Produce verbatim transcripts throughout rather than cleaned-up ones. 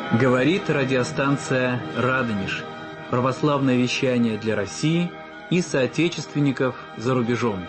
Говорит радиостанция «Радонеж». Православное вещание для России и соотечественников за рубежом.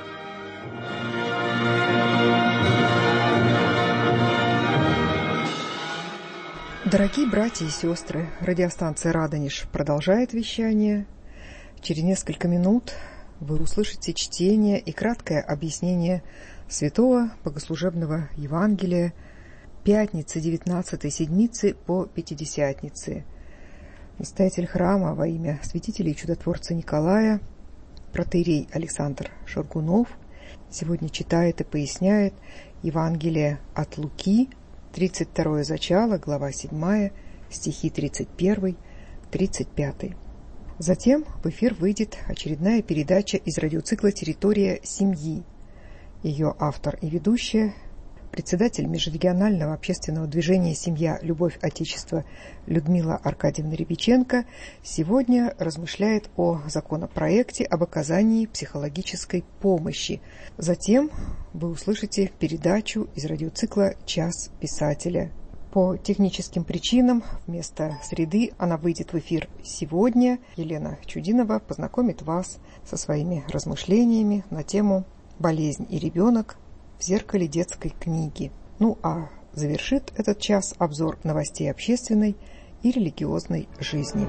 Дорогие братья и сестры, радиостанция «Радонеж» продолжает вещание. Через несколько минут вы услышите чтение и краткое объяснение Святого Богослужебного Евангелия пятницы девятнадцатой седмицы по Пятидесятнице. Настоятель храма во имя святителя и чудотворца Николая, протоиерей Александр Шаргунов, сегодня читает и поясняет Евангелие от Луки, тридцать второе зачало, глава седьмая, стихи тридцать первый — тридцать пятый. Затем в эфир выйдет очередная передача из радиоцикла «Территория семьи». Ее автор и ведущая, председатель межрегионального общественного движения «Семья. Любовь. Отечество» Людмила Аркадьевна Рябиченко сегодня размышляет о законопроекте об оказании психологической помощи. Затем вы услышите передачу из радиоцикла «Час писателя». По техническим причинам вместо среды она выйдет в эфир сегодня. Елена Чудинова познакомит вас со своими размышлениями на тему «Болезнь и ребенок в зеркале детской книги». Ну а завершит этот час обзор новостей общественной и религиозной жизни.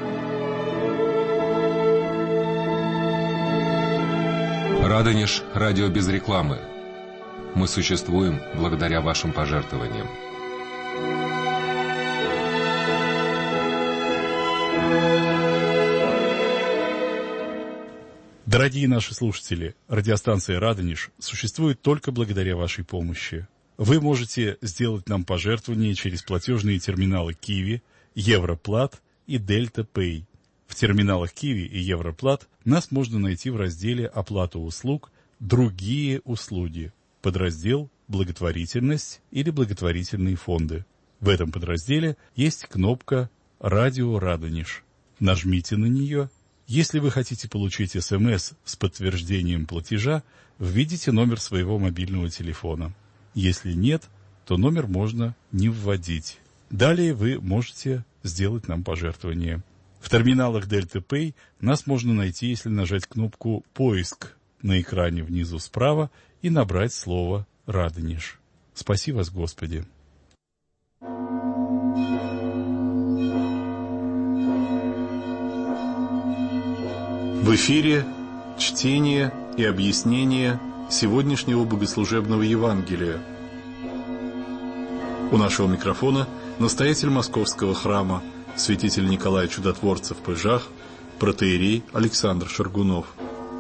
Радонеж – радио без рекламы. Мы существуем благодаря вашим пожертвованиям. Дорогие наши слушатели, радиостанция «Радонеж» существует только благодаря вашей помощи. Вы можете сделать нам пожертвования через платежные терминалы Киви, Европлат и Дельта Пэй. В терминалах Киви и Европлат нас можно найти в разделе «Оплата услуг», «Другие услуги», подраздел «Благотворительность» или «Благотворительные фонды». В этом подразделе есть кнопка «Радио Радонеж». Нажмите на нее. Если вы хотите получить СМС с подтверждением платежа, введите номер своего мобильного телефона. Если нет, то номер можно не вводить. Далее вы можете сделать нам пожертвование. В терминалах Дельта Пэй нас можно найти, если нажать кнопку «Поиск» на экране внизу справа и набрать слово «Радонеж». Спаси вас, Господи! В эфире чтение и объяснение сегодняшнего богослужебного Евангелия. У нашего микрофона настоятель Московского храма, святитель Николай Чудотворца в Пыжах, протоиерей Александр Шаргунов.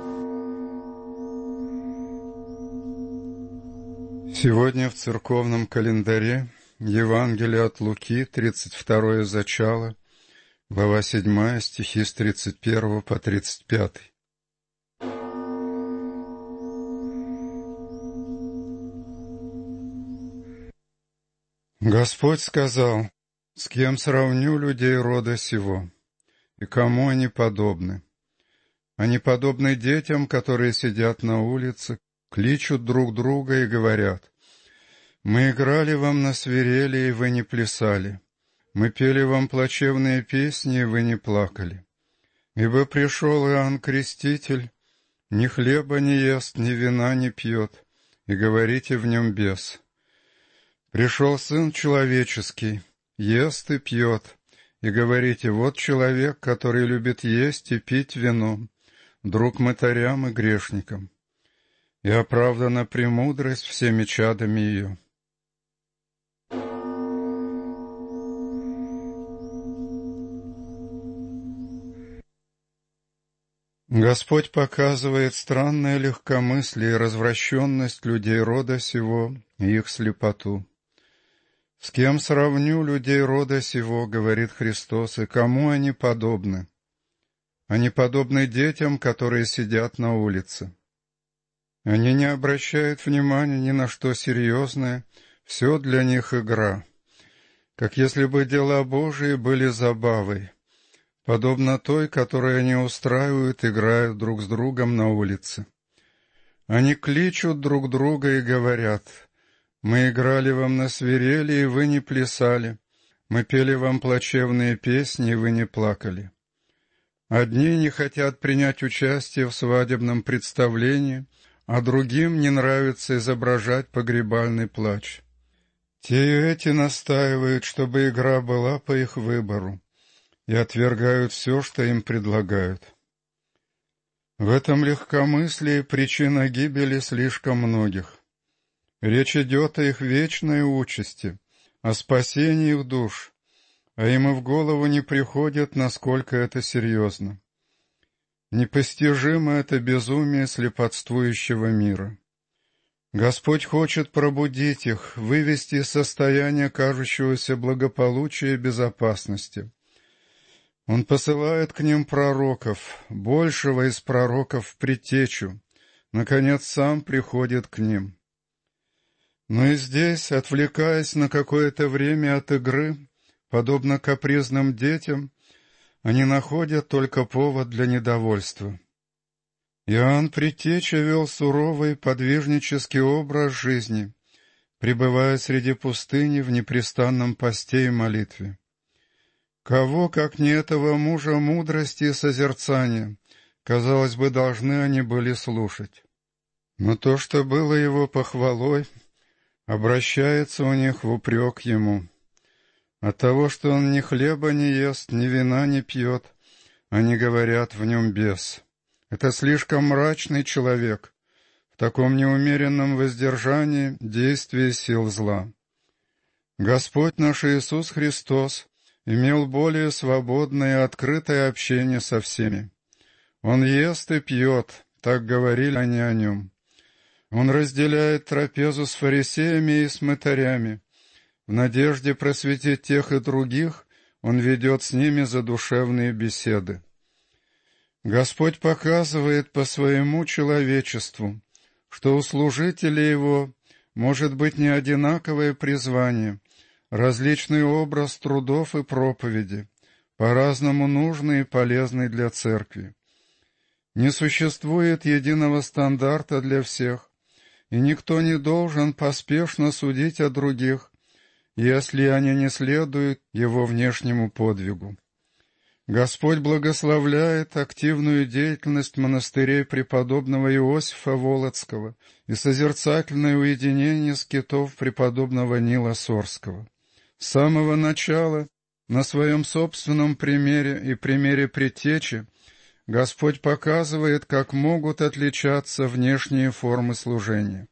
Сегодня в церковном календаре Евангелие от Луки, тридцать второе зачало, глава седьмая, стихи с тридцать первого по тридцать пятый. Господь сказал: «С кем сравню людей рода сего, и кому они подобны? Они подобны детям, которые сидят на улице, кличут друг друга и говорят: мы играли вам на свирели, и вы не плясали. Мы пели вам плачевные песни, и вы не плакали. Ибо пришел Иоанн Креститель, ни хлеба не ест, ни вина не пьет, и говорите в нем бес. Пришел Сын Человеческий, ест и пьет, и говорите: вот человек, который любит есть и пить вино, друг мытарям и грешникам. И оправдана премудрость всеми чадами ее». Господь показывает странное легкомыслие и развращенность людей рода сего и их слепоту. «С кем сравню людей рода сего, — говорит Христос, — и кому они подобны? Они подобны детям, которые сидят на улице. Они не обращают внимания ни на что серьезное, все для них игра, как если бы дела Божии были забавой, подобно той, которую они устраивают, играя друг с другом на улице. Они кличут друг друга и говорят: мы играли вам на свирели, и вы не плясали. Мы пели вам плачевные песни, и вы не плакали. Одни не хотят принять участие в свадебном представлении, а другим не нравится изображать погребальный плач. Те и эти настаивают, чтобы игра была по их выбору, и отвергают все, что им предлагают. В этом легкомыслии причина гибели слишком многих. Речь идет о их вечной участи, о спасении их душ, а им и в голову не приходит, насколько это серьезно. Непостижимо это безумие слепотствующего мира. Господь хочет пробудить их, вывести из состояния кажущегося благополучия и безопасности. Он посылает к ним пророков, большего из пророков в предтечу, наконец сам приходит к ним. Но и здесь, отвлекаясь на какое-то время от игры, подобно капризным детям, они находят только повод для недовольства. Иоанн Предтеча вел суровый подвижнический образ жизни, пребывая среди пустыни в непрестанном посте и молитве. Кого, как не этого мужа мудрости и созерцания, казалось бы, должны они были слушать. Но то, что было его похвалой, обращается у них в упрек ему. От того, что он ни хлеба не ест, ни вина не пьет, они говорят, в нем бес. Это слишком мрачный человек, в таком неумеренном воздержании действия сил зла. Господь наш Иисус Христос имел более свободное и открытое общение со всеми. Он ест и пьет, так говорили они о нем. Он разделяет трапезу с фарисеями и с мытарями. В надежде просветить тех и других, он ведет с ними задушевные беседы. Господь показывает по своему человечеству, что у служителей его может быть не одинаковое призвание, различный образ трудов и проповеди, по-разному нужный и полезный для церкви. Не существует единого стандарта для всех, и никто не должен поспешно судить о других, если они не следуют его внешнему подвигу. Господь благословляет активную деятельность монастырей преподобного Иосифа Волоцкого и созерцательное уединение скитов преподобного Нила Сорского. С самого начала, на своем собственном примере и примере предтечи, Господь показывает, как могут отличаться внешние формы служения.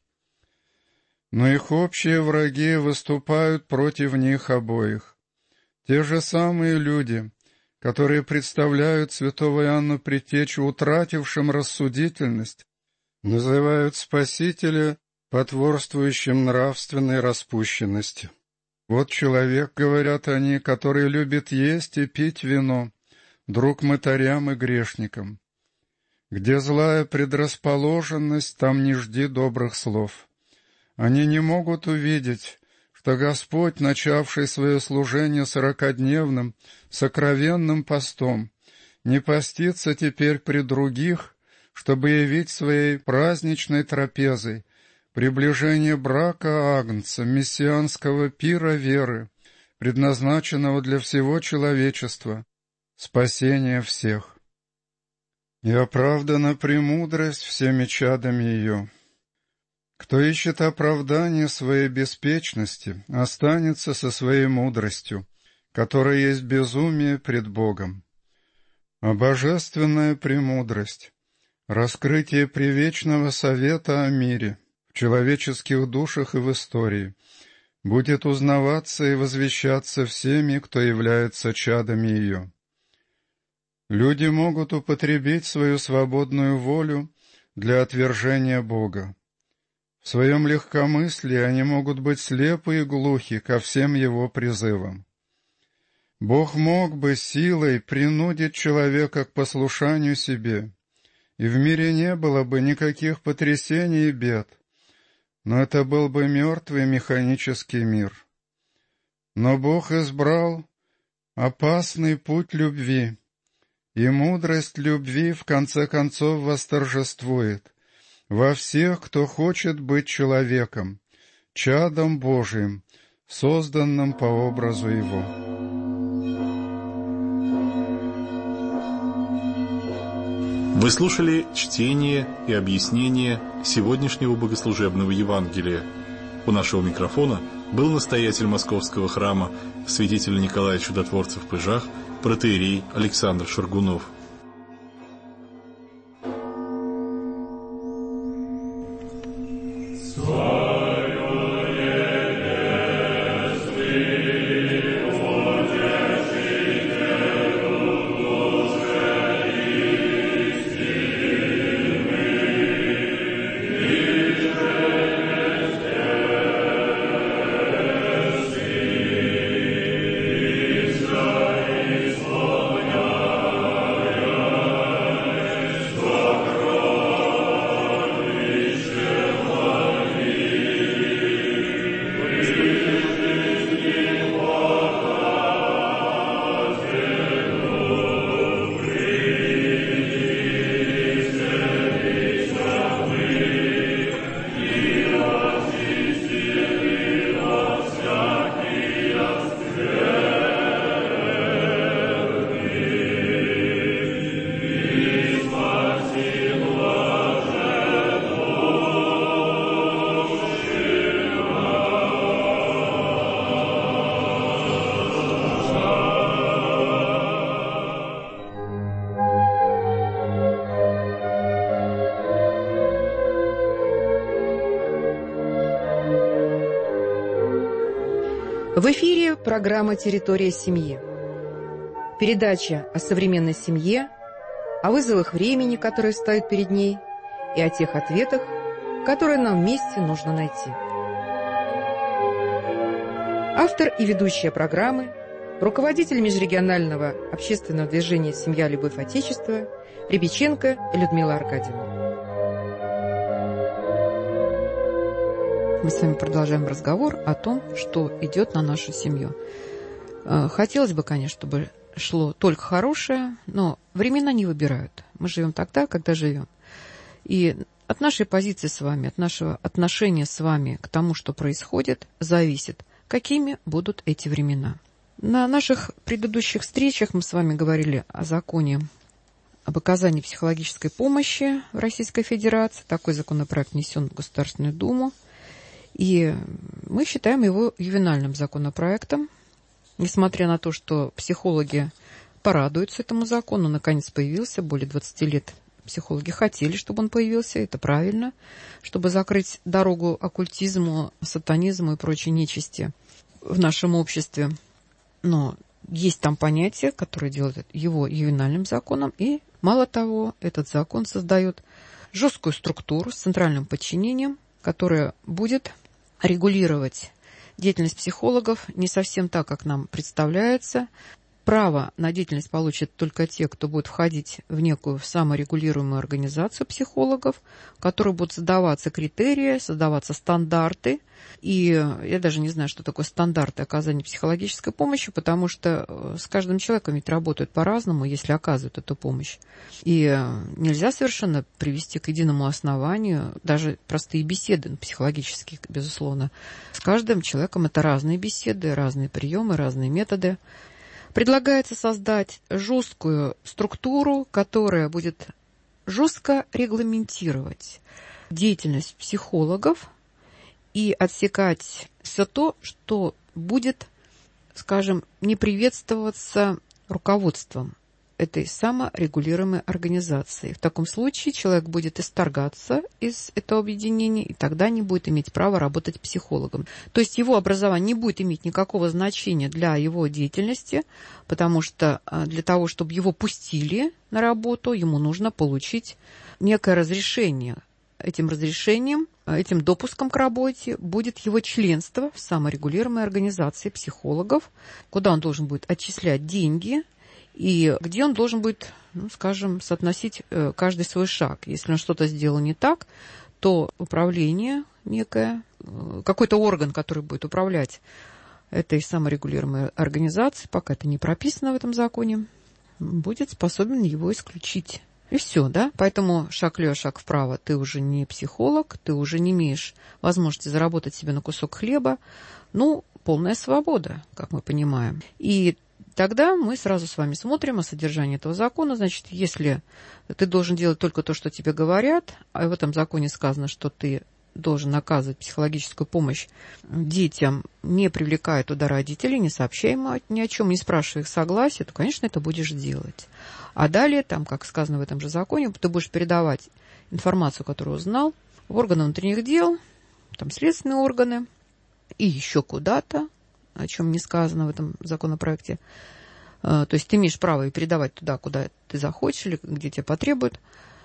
Но их общие враги выступают против них обоих. Те же самые люди, которые представляют святого Иоанна Предтечу утратившим рассудительность, называют Спасителя потворствующим нравственной распущенности. Вот человек, говорят они, который любит есть и пить вино, друг мытарям и грешникам. Где злая предрасположенность, там не жди добрых слов. Они не могут увидеть, что Господь, начавший свое служение сорокадневным, сокровенным постом, не постится теперь при других, чтобы явить своей праздничной трапезой приближение брака Агнца, мессианского пира веры, предназначенного для всего человечества, спасения всех. И оправдана премудрость всеми чадами ее. Кто ищет оправдания своей беспечности, останется со своей мудростью, которая есть безумие пред Богом. А божественная премудрость, раскрытие привечного совета о мире, в человеческих душах и в истории, будет узнаваться и возвещаться всеми, кто является чадами ее. Люди могут употребить свою свободную волю для отвержения Бога. В своем легкомыслии они могут быть слепы и глухи ко всем его призывам. Бог мог бы силой принудить человека к послушанию себе, и в мире не было бы никаких потрясений и бед, но это был бы мертвый механический мир. Но Бог избрал опасный путь любви, и мудрость любви в конце концов восторжествует во всех, кто хочет быть человеком, чадом Божиим, созданном по образу Его. Вы слушали чтение и объяснение сегодняшнего богослужебного Евангелия. У нашего микрофона был настоятель Московского храма святителя Николая Чудотворца в Пыжах, протоиерей Александр Шаргунов. В эфире программа «Территория семьи». Передача о современной семье, о вызовах времени, которые стоят перед ней, и о тех ответах, которые нам вместе нужно найти. Автор и ведущая программы, руководитель межрегионального общественного движения «Семья, любовь, отечество» Рябиченко Людмила Аркадьевна. Мы с вами продолжаем разговор о том, что идет на нашу семью. Хотелось бы, конечно, чтобы шло только хорошее, но времена не выбирают. Мы живем тогда, когда живем. И от нашей позиции с вами, от нашего отношения с вами к тому, что происходит, зависит, какими будут эти времена. На наших предыдущих встречах мы с вами говорили о законе об оказании психологической помощи в Российской Федерации. Такой законопроект внесен в Государственную Думу. И мы считаем его ювенальным законопроектом, несмотря на то, что психологи порадуются этому закону. Наконец появился, более двадцати лет психологи хотели, чтобы он появился, это правильно, чтобы закрыть дорогу оккультизму, сатанизму и прочей нечисти в нашем обществе. Но есть там понятия, которые делают его ювенальным законом, и мало того, этот закон создает жесткую структуру с центральным подчинением, которая будет регулировать деятельность психологов не совсем так, как нам представляется. Право на деятельность получат только те, кто будет входить в некую саморегулируемую организацию психологов, в которой будут создаваться критерии, создаваться стандарты. И я даже не знаю, что такое стандарты оказания психологической помощи, потому что с каждым человеком ведь работают по-разному, если оказывают эту помощь. И нельзя совершенно привести к единому основанию даже простые беседы психологические, безусловно. С каждым человеком это разные беседы, разные приемы, разные методы. Предлагается создать жесткую структуру, которая будет жестко регламентировать деятельность психологов и отсекать все то, что будет, скажем, не приветствоваться руководством этой саморегулируемой организации. В таком случае человек будет исторгаться из этого объединения, и тогда не будет иметь права работать психологом. То есть его образование не будет иметь никакого значения для его деятельности, потому что для того, чтобы его пустили на работу, ему нужно получить некое разрешение. Этим разрешением, этим допуском к работе будет его членство в саморегулируемой организации психологов, куда он должен будет отчислять деньги, и где он должен будет, ну, скажем, соотносить э, каждый свой шаг. Если он что-то сделал не так, то управление некое, э, какой-то орган, который будет управлять этой саморегулируемой организацией, пока это не прописано в этом законе, будет способен его исключить. И все, да? Поэтому шаг влево, шаг вправо. Ты уже не психолог, ты уже не имеешь возможности заработать себе на кусок хлеба. Ну, полная свобода, как мы понимаем. И тогда мы сразу с вами смотрим о содержании этого закона. Значит, если ты должен делать только то, что тебе говорят, а в этом законе сказано, что ты должен оказывать психологическую помощь детям, не привлекая туда родителей, не сообщая им ни о чем, не спрашивая их согласия, то, конечно, это будешь делать. А далее, там, как сказано в этом же законе, ты будешь передавать информацию, которую узнал, в органы внутренних дел, там, следственные органы и еще куда-то, о чем не сказано в этом законопроекте. То есть ты имеешь право и передавать туда, куда ты захочешь или где тебе потребуют.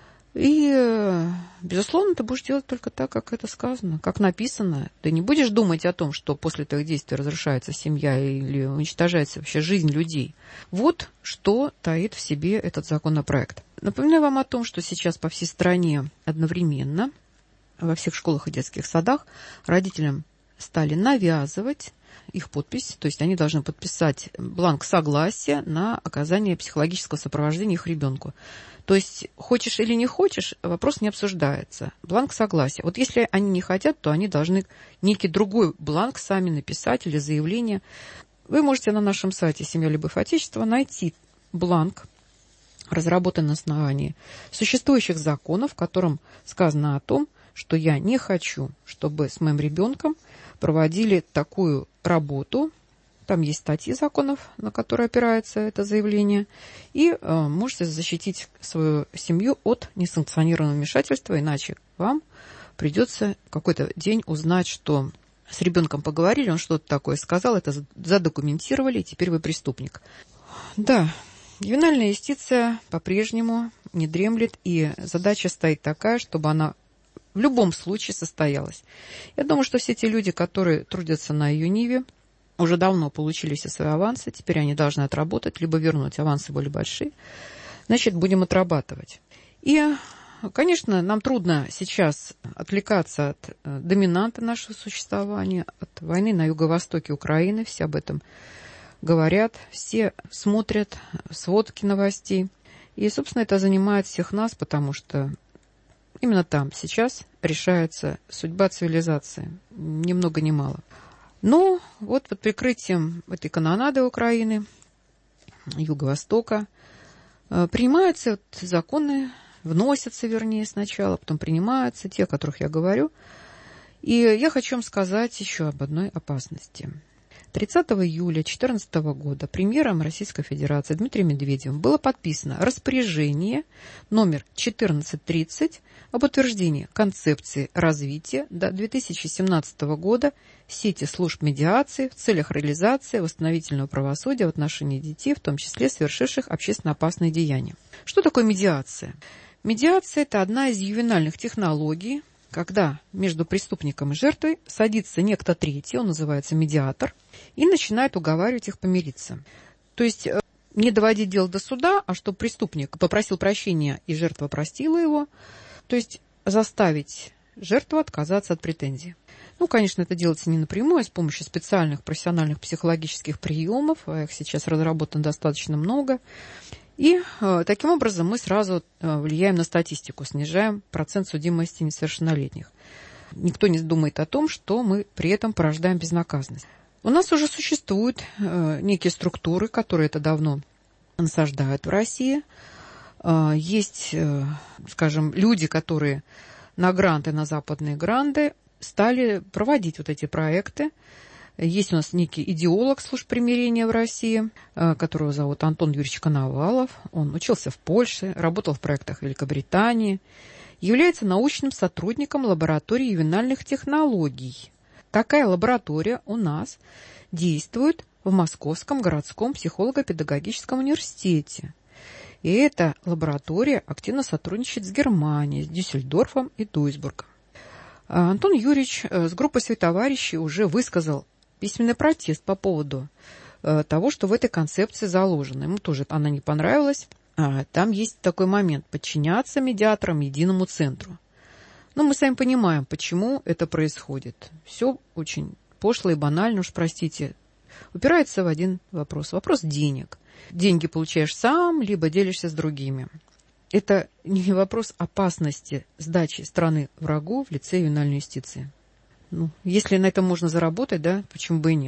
И, безусловно, ты будешь делать только так, как это сказано, как написано. Ты не будешь думать о том, что после твоих действий разрушается семья или уничтожается вообще жизнь людей. Вот что таит в себе этот законопроект. Напоминаю вам о том, что сейчас по всей стране одновременно во всех школах и детских садах родителям стали навязывать их подпись, то есть они должны подписать бланк согласия на оказание психологического сопровождения их ребенку. То есть хочешь или не хочешь, вопрос не обсуждается. Бланк согласия. Вот если они не хотят, то они должны некий другой бланк сами написать или заявление. Вы можете на нашем сайте «Семья, любовь, отечество» найти бланк, разработанный на основании существующих законов, в котором сказано о том, что я не хочу, чтобы с моим ребенком проводили такую работу. Там есть статьи законов, на которые опирается это заявление. И э, можете защитить свою семью от несанкционированного вмешательства, иначе вам придется какой-то день узнать, что с ребенком поговорили, он что-то такое сказал, это задокументировали, и теперь вы преступник. Да, ювенальная юстиция по-прежнему не дремлет, и задача стоит такая, чтобы она в любом случае состоялась. Я думаю, что все те люди, которые трудятся на ее ниве, уже давно получили все свои авансы, теперь они должны отработать, либо вернуть, авансы более большие. Значит, будем отрабатывать. И, конечно, нам трудно сейчас отвлекаться от доминанта нашего существования, от войны на юго-востоке Украины. Все об этом говорят, все смотрят сводки новостей. И, собственно, это занимает всех нас, потому что именно там сейчас решается судьба цивилизации, ни много ни мало. Но вот под прикрытием этой канонады Украины, Юго-Востока, принимаются вот законы, вносятся, вернее, сначала, потом принимаются те, о которых я говорю. И я хочу вам сказать еще об одной опасности. тридцатого июля две тысячи четырнадцатого года премьером Российской Федерации Дмитрием Медведевым было подписано распоряжение номер четырнадцать тридцать об утверждении концепции развития до две тысячи семнадцатого года сети служб медиации в целях реализации восстановительного правосудия в отношении детей, в том числе совершивших общественно опасные деяния. Что такое медиация? Медиация – это одна из ювенальных технологий, когда между преступником и жертвой садится некто третий, он называется медиатор, и начинает уговаривать их помириться. То есть не доводить дело до суда, а чтобы преступник попросил прощения и жертва простила его, то есть заставить жертву отказаться от претензий. Ну, конечно, это делается не напрямую, а с помощью специальных профессиональных психологических приемов, а их сейчас разработано достаточно много. И э, таким образом мы сразу э, влияем на статистику, снижаем процент судимости несовершеннолетних. Никто не думает о том, что мы при этом порождаем безнаказанность. У нас уже существуют э, некие структуры, которые это давно насаждают в России. Э, есть, э, скажем, люди, которые на гранты, на западные гранты стали проводить вот эти проекты. Есть у нас некий идеолог служб примирения в России, которого зовут Антон Юрьевич Коновалов. Он учился в Польше, работал в проектах Великобритании, является научным сотрудником лаборатории ювенальных технологий. Такая лаборатория у нас действует в Московском городском психолого-педагогическом университете. И эта лаборатория активно сотрудничает с Германией, с Дюссельдорфом и Дуйсбургом. Антон Юрьевич с группой своих товарищей уже высказал письменный протест по поводу э, того, что в этой концепции заложено. Ему тоже она не понравилась. А, там есть такой момент – подчиняться медиаторам единому центру. Но мы сами понимаем, почему это происходит. Все очень пошло и банально, уж простите. Упирается в один вопрос – вопрос денег. Деньги получаешь сам, либо делишься с другими. Это не вопрос опасности сдачи страны врагу в лице ювенальной юстиции. Ну, если на этом можно заработать, да, почему бы и нет.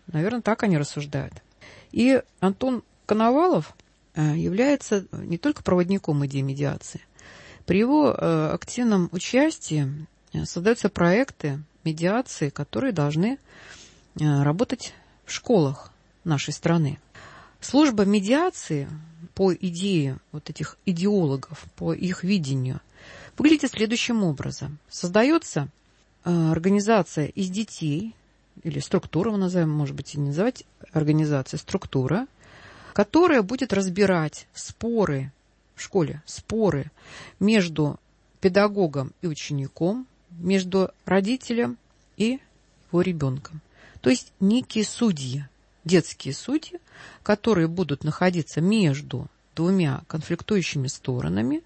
Наверное, так они рассуждают. И Антон Коновалов является не только проводником идеи медиации. При его активном участии создаются проекты медиации, которые должны работать в школах нашей страны. Служба медиации по идее вот этих идеологов, по их видению, выглядит следующим образом. Создается организация из детей, или структура, мы назовем, может быть, и не называть организация, структура, которая будет разбирать споры в школе, споры между педагогом и учеником, между родителем и его ребенком. То есть некие судьи, детские судьи, которые будут находиться между двумя конфликтующими сторонами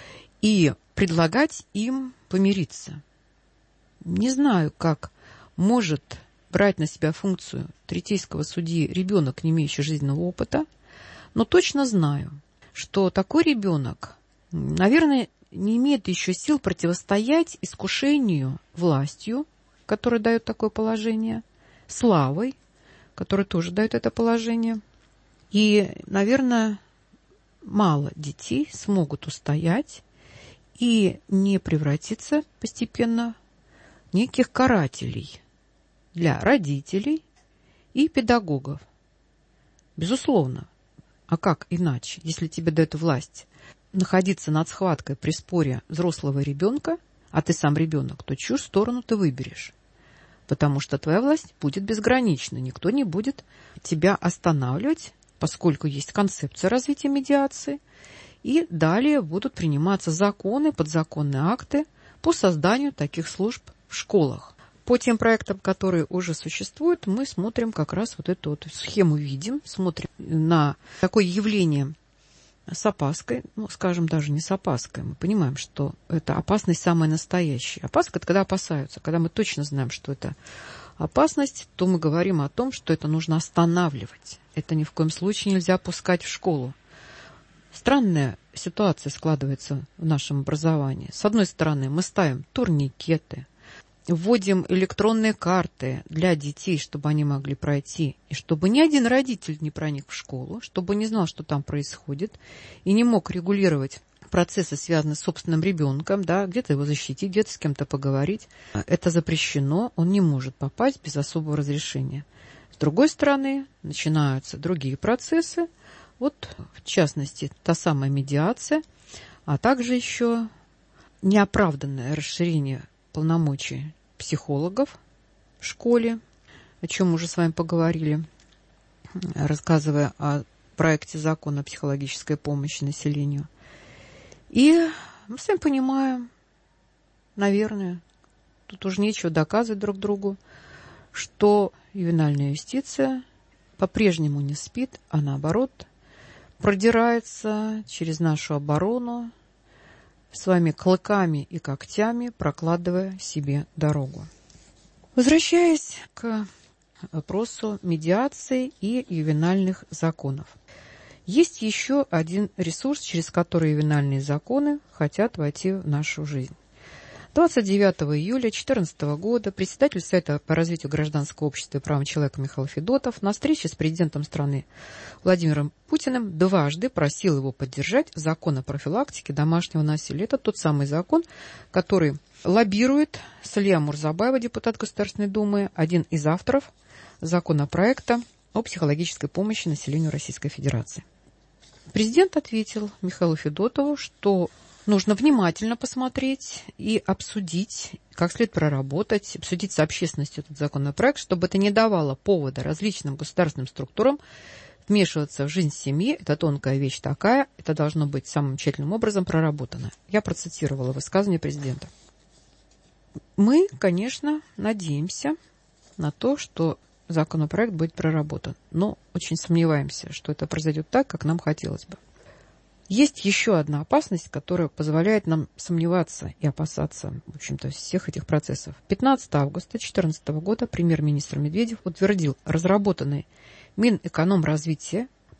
и предлагать им помириться. Не знаю, как может брать на себя функцию третейского судьи ребенок, не имеющий жизненного опыта, но точно знаю, что такой ребенок, наверное, не имеет еще сил противостоять искушению властью, которая дает такое положение, славой, которая тоже дает это положение. И, наверное, мало детей смогут устоять и не превратиться постепенно в неких карателей для родителей и педагогов. Безусловно. А как иначе, если тебе дают власть находиться над схваткой при споре взрослого ребенка, а ты сам ребенок, то чью сторону ты выберешь? Потому что твоя власть будет безгранична. Никто не будет тебя останавливать, поскольку есть концепция развития медиации. И далее будут приниматься законы, подзаконные акты по созданию таких служб в школах. По тем проектам, которые уже существуют, мы смотрим как раз вот эту вот схему, видим, смотрим на такое явление с опаской, ну, скажем, даже не с опаской. Мы понимаем, что это опасность самая настоящая. Опаска – это когда опасаются. Когда мы точно знаем, что это опасность, то мы говорим о том, что это нужно останавливать. Это ни в коем случае нельзя пускать в школу. Странная ситуация складывается в нашем образовании. С одной стороны, мы ставим турникеты, вводим электронные карты для детей, чтобы они могли пройти, и чтобы ни один родитель не проник в школу, чтобы не знал, что там происходит, и не мог регулировать процессы, связанные с собственным ребенком, да, где-то его защитить, где-то с кем-то поговорить. Это запрещено, он не может попасть без особого разрешения. С другой стороны, начинаются другие процессы, вот, в частности, та самая медиация, а также еще неоправданное расширение полномочий психологов в школе, о чем мы уже с вами поговорили, рассказывая о проекте закона о психологической помощи населению. И мы с вами понимаем, наверное, тут уже нечего доказывать друг другу, что ювенальная юстиция по-прежнему не спит, а наоборот продирается через нашу оборону, своими клыками и когтями прокладывая себе дорогу. Возвращаясь к вопросу медиации и ювенальных законов. Есть еще один ресурс, через который ювенальные законы хотят войти в нашу жизнь. двадцать девятого июля две тысячи четырнадцатого года председатель Совета по развитию гражданского общества и правам человека Михаил Федотов на встрече с президентом страны Владимиром Путиным дважды просил его поддержать закон о профилактике домашнего насилия. Это тот самый закон, который лоббирует Салия Мурзабаева, депутат Государственной Думы, один из авторов законопроекта о психологической помощи населению Российской Федерации. Президент ответил Михаилу Федотову, что нужно внимательно посмотреть и обсудить, как следует проработать, обсудить с общественностью этот законопроект, чтобы это не давало повода различным государственным структурам вмешиваться в жизнь семьи. Это тонкая вещь такая, это должно быть самым тщательным образом проработано. Я процитировала высказывание президента. Мы, конечно, надеемся на то, что законопроект будет проработан, но очень сомневаемся, что это произойдет так, как нам хотелось бы. Есть еще одна опасность, которая позволяет нам сомневаться и опасаться, в общем-то, всех этих процессов. пятнадцатого августа две тысячи четырнадцатого года премьер-министр Медведев утвердил разработанный Минэкономразвития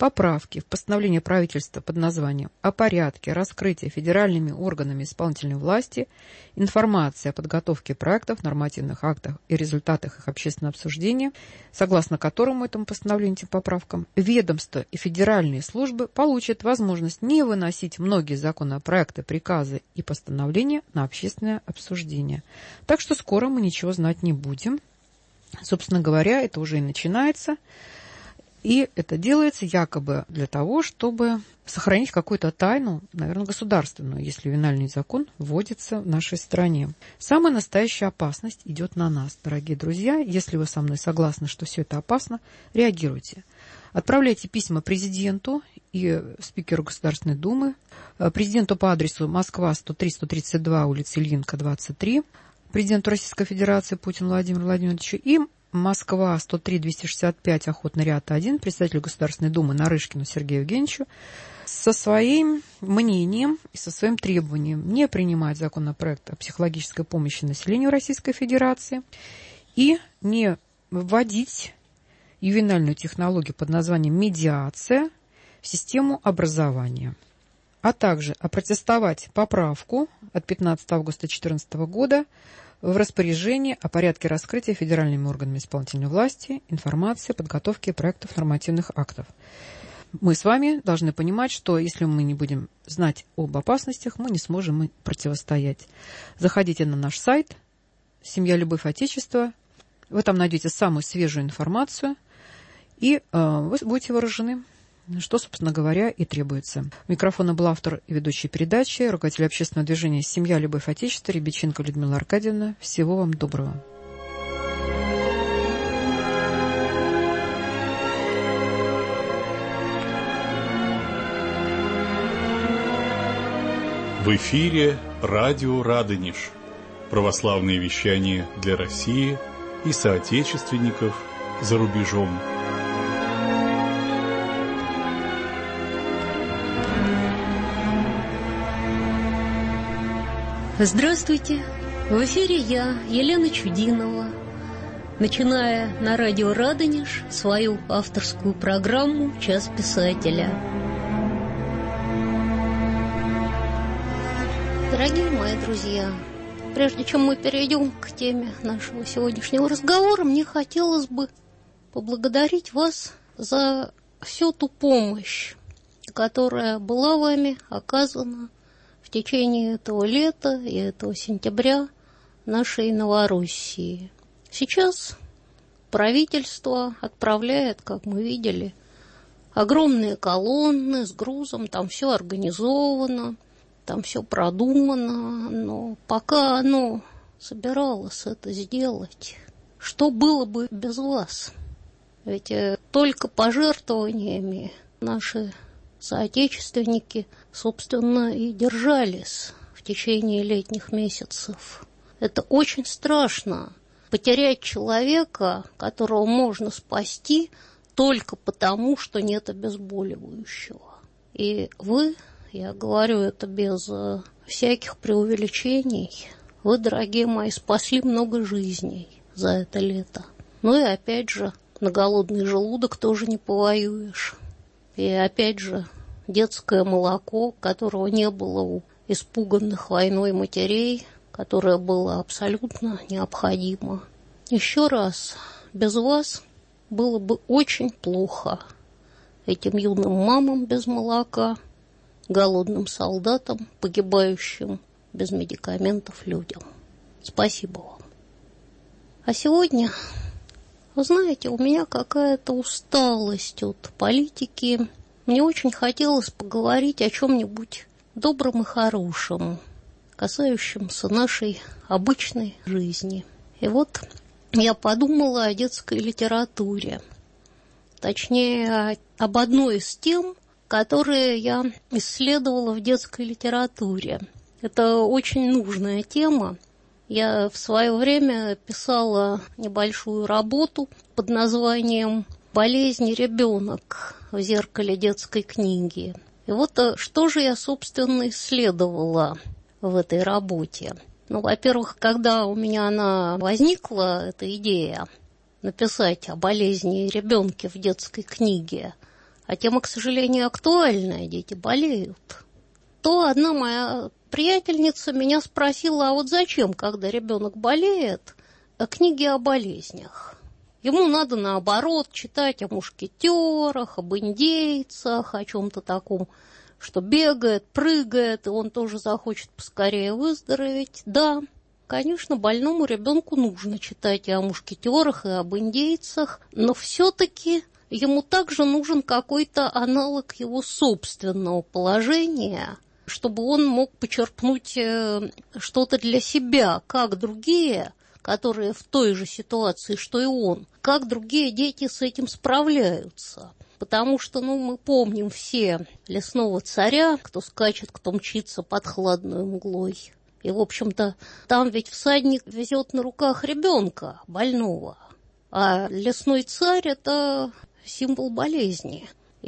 поправки в постановление правительства под названием «О порядке раскрытия федеральными органами исполнительной власти информации о подготовке проектов, нормативных актах и результатах их общественного обсуждения», согласно которому этому постановлению, этим поправкам, ведомства и федеральные службы получат возможность не выносить многие законопроекты, приказы и постановления на общественное обсуждение. Так что скоро мы ничего знать не будем. Собственно говоря, это уже и начинается. И это делается якобы для того, чтобы сохранить какую-то тайну, наверное, государственную, если ювенальный закон вводится в нашей стране. Самая настоящая опасность идет на нас, дорогие друзья. Если вы со мной согласны, что все это опасно, реагируйте. Отправляйте письма президенту и спикеру Государственной Думы, президенту по адресу Москва, сто три сто тридцать два, улица Ильинка, двадцать три, президенту Российской Федерации Путину Владимиру Владимировичу и Москва, сто три двести шестьдесят пять, Охотный ряд один, председателю Государственной Думы Нарышкину Сергею Евгеньевичу, со своим мнением и со своим требованием не принимать законопроект о психологической помощи населению Российской Федерации и не вводить ювенальную технологию под названием медиация в систему образования, а также опротестовать поправку от пятнадцатого августа две тысячи четырнадцатого года в распоряжении о порядке раскрытия федеральными органами исполнительной власти информации, подготовки проектов нормативных актов. Мы с вами должны понимать, что если мы не будем знать об опасностях, мы не сможем им противостоять. Заходите на наш сайт «Семья, любовь, отечество». Вы там найдете самую свежую информацию, и э, вы будете вооружены, что, собственно говоря, и требуется. У микрофона был автор и ведущий передачи, руководитель общественного движения «Семья, любовь, отечество» Рябиченко Людмила Аркадьевна. Всего вам доброго. В эфире радио «Радонеж». Православные вещания для России и соотечественников за рубежом. Здравствуйте! В эфире я, Елена Чудинова, начиная на радио «Радонеж» свою авторскую программу «Час писателя». Дорогие мои друзья, прежде чем мы перейдем к теме нашего сегодняшнего разговора, мне хотелось бы поблагодарить вас за всю ту помощь, которая была вами оказана в течение этого лета и этого сентября нашей Новороссии. Сейчас правительство отправляет, как мы видели, огромные колонны с грузом, там все организовано, там все продумано, но пока оно собиралось это сделать, что было бы без вас? Ведь только пожертвованиями наши соотечественники, собственно, и держались в течение летних месяцев. Это очень страшно, потерять человека, которого можно спасти только потому, что нет обезболивающего. И вы, я говорю это без всяких преувеличений, вы, дорогие мои, спасли много жизней за это лето. Ну и опять же, на голодный желудок тоже не повоюешь. И опять же, детское молоко, которого не было у испуганных войной матерей, которое было абсолютно необходимо. Еще раз, без вас было бы очень плохо этим юным мамам без молока, голодным солдатам, погибающим без медикаментов людям. Спасибо вам. А сегодня, вы знаете, у меня какая-то усталость от политики. Мне очень хотелось поговорить о чем-нибудь добром и хорошем, касающемся нашей обычной жизни. И вот я подумала о детской литературе, точнее, об одной из тем, которые я исследовала в детской литературе. Это очень нужная тема. Я в свое время писала небольшую работу под названием «Болезнь ребенок» в зеркале детской книги. И вот что же я, собственно, исследовала в этой работе. Ну, во-первых, когда у меня она возникла, эта идея, написать о болезни ребенка в детской книге, а тема, к сожалению, актуальная, дети болеют, то одна моя приятельница меня спросила, а вот зачем, когда ребенок болеет, книги о болезнях? Ему надо, наоборот, читать о мушкетерах, об индейцах, о чем-то таком, что бегает, прыгает, и он тоже захочет поскорее выздороветь. Да, конечно, больному ребенку нужно читать и о мушкетерах, и об индейцах, но все-таки ему также нужен какой-то аналог его собственного положения, чтобы он мог почерпнуть что-то для себя, как другие, которые в той же ситуации, что и он, как другие дети с этим справляются. Потому что, ну, мы помним все лесного царя, кто скачет, кто мчится под хладной мглой. И, в общем-то, там ведь всадник везет на руках ребенка больного, а лесной царь – это символ болезни.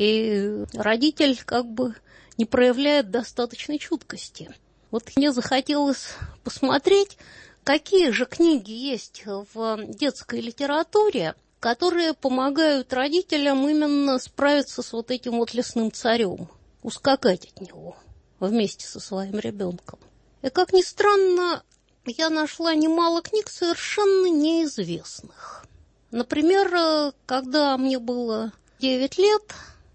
И родитель как бы не проявляет достаточной чуткости. Вот мне захотелось посмотреть, какие же книги есть в детской литературе, которые помогают родителям именно справиться с вот этим вот лесным царем, ускакать от него вместе со своим ребенком. И, как ни странно, я нашла немало книг совершенно неизвестных. Например, когда мне было девять лет,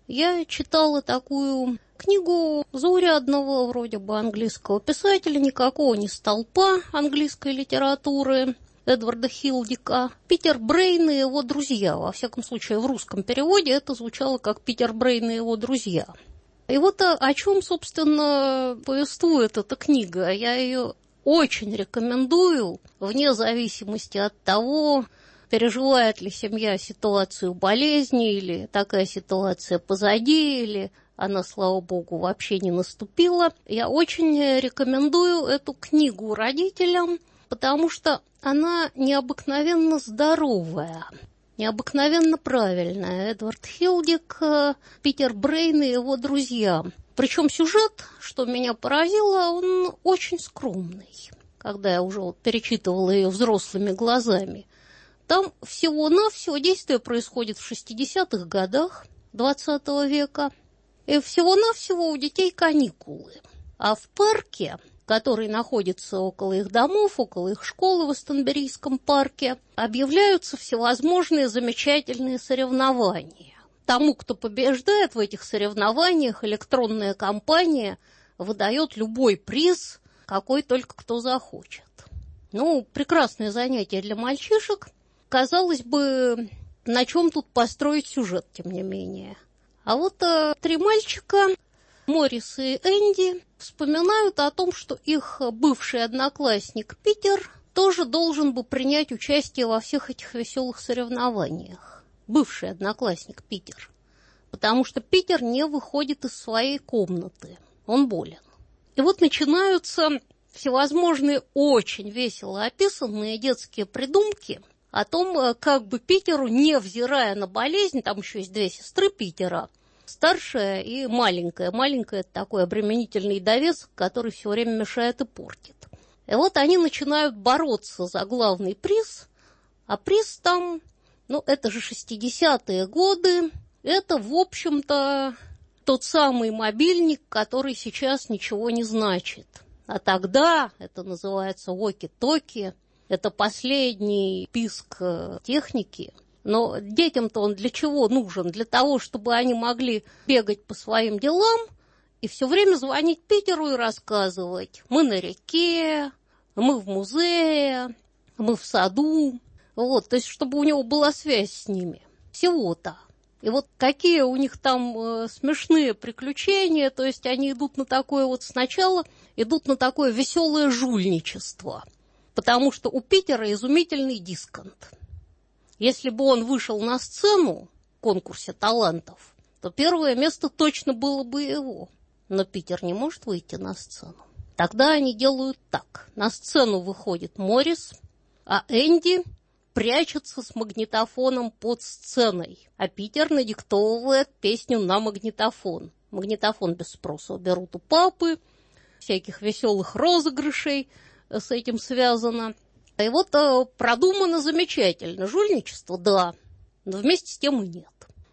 я читала такую книгу заурядного вроде бы английского писателя, никакого не столпа английской литературы, Эдварда Хилдика, «Питер Брейн и его друзья». Во всяком случае, в русском переводе это звучало как «Питер Брейн и его друзья». И вот о чем, собственно, повествует эта книга. Я ее очень рекомендую, вне зависимости от того, переживает ли семья ситуацию болезни, или такая ситуация позади, или она, слава богу, вообще не наступила. Я очень рекомендую эту книгу родителям, потому что она необыкновенно здоровая, необыкновенно правильная. Эдвард Хилдик, Питер Брейн и его друзья. Причем сюжет, что меня поразило, он очень скромный. Когда я уже вот перечитывала ее взрослыми глазами, там всего-навсего действие происходит в шестидесятых годах двадцатого века, и всего-навсего у детей каникулы. А в парке, который находится около их домов, около их школы в Эстонберийском парке, объявляются всевозможные замечательные соревнования. Тому, кто побеждает в этих соревнованиях, электронная компания выдает любой приз, какой только кто захочет. Ну, прекрасное занятие для мальчишек. Казалось бы, на чем тут построить сюжет, тем не менее. А вот э, три мальчика, Морис и Энди, вспоминают о том, что их бывший одноклассник Питер тоже должен бы принять участие во всех этих веселых соревнованиях. Бывший одноклассник Питер. Потому что Питер не выходит из своей комнаты. Он болен. И вот начинаются всевозможные очень весело описанные детские придумки о том, как бы Питеру, невзирая на болезнь, там еще есть две сестры Питера, старшая и маленькая. Маленькая – это такой обременительный довесок, который все время мешает и портит. И вот они начинают бороться за главный приз, а приз там, ну, это же шестидесятые годы, это, в общем-то, тот самый мобильник, который сейчас ничего не значит. А тогда это называется walkie-talkie. Это последний писк техники. Но детям-то он для чего нужен? Для того, чтобы они могли бегать по своим делам и все время звонить Питеру и рассказывать. Мы на реке, мы в музее, мы в саду. Вот, то есть, чтобы у него была связь с ними. Всего-то. И вот какие у них там э, смешные приключения. То есть, они идут на такое вот сначала, идут на такое веселое жульничество. Потому что у Питера изумительный дисконт. Если бы он вышел на сцену в конкурсе талантов, то первое место точно было бы его. Но Питер не может выйти на сцену. Тогда они делают так. На сцену выходит Морис, а Энди прячется с магнитофоном под сценой. А Питер надиктовывает песню на магнитофон. Магнитофон без спроса берут у папы, всяких веселых розыгрышей с этим связано. И вот продумано замечательно. Жульничество, да, но вместе с тем и нет.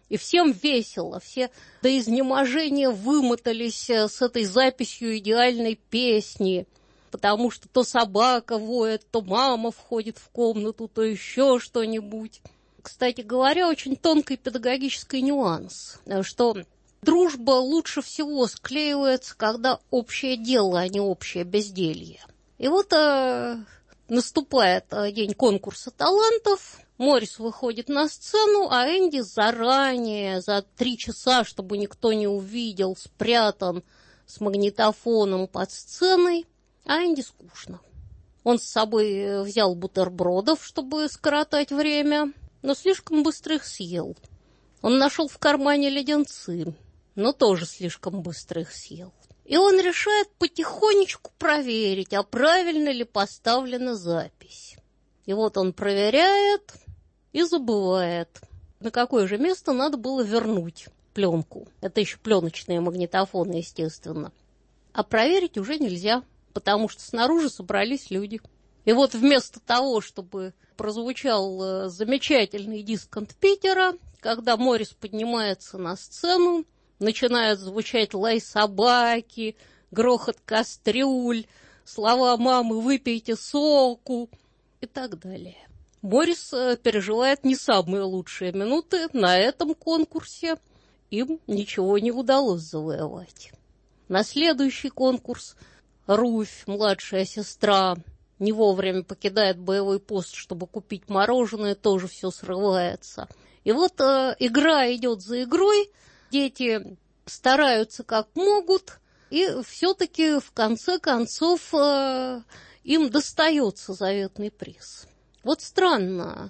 И всем весело, все до изнеможения вымотались с этой записью идеальной песни, потому что то собака воет, то мама входит в комнату, то еще что-нибудь. Кстати говоря, очень тонкий педагогический нюанс, что дружба лучше всего склеивается, когда общее дело, а не общее безделье. И вот э, наступает день конкурса талантов, Моррис выходит на сцену, а Энди заранее, за три часа, чтобы никто не увидел, спрятан с магнитофоном под сценой, а Энди скучно. Он с собой взял бутербродов, чтобы скоротать время, но слишком быстро их съел. Он нашел в кармане леденцы, но тоже слишком быстро их съел. И он решает потихонечку проверить, а правильно ли поставлена запись. И вот он проверяет и забывает, на какое же место надо было вернуть пленку. Это еще пленочные магнитофоны, естественно. А проверить уже нельзя, потому что снаружи собрались люди. И вот вместо того, чтобы прозвучал замечательный дисконт Питера, когда Моррис поднимается на сцену, начинают звучать лай собаки, грохот кастрюль, слова мамы «выпейте соку» и так далее. Моррис переживает не самые лучшие минуты на этом конкурсе. Им ничего не удалось завоевать. На следующий конкурс Руфь, младшая сестра, не вовремя покидает боевой пост, чтобы купить мороженое, тоже все срывается. И вот э, игра идет за игрой, дети стараются как могут, и все-таки в конце концов э, им достается заветный приз. Вот странно,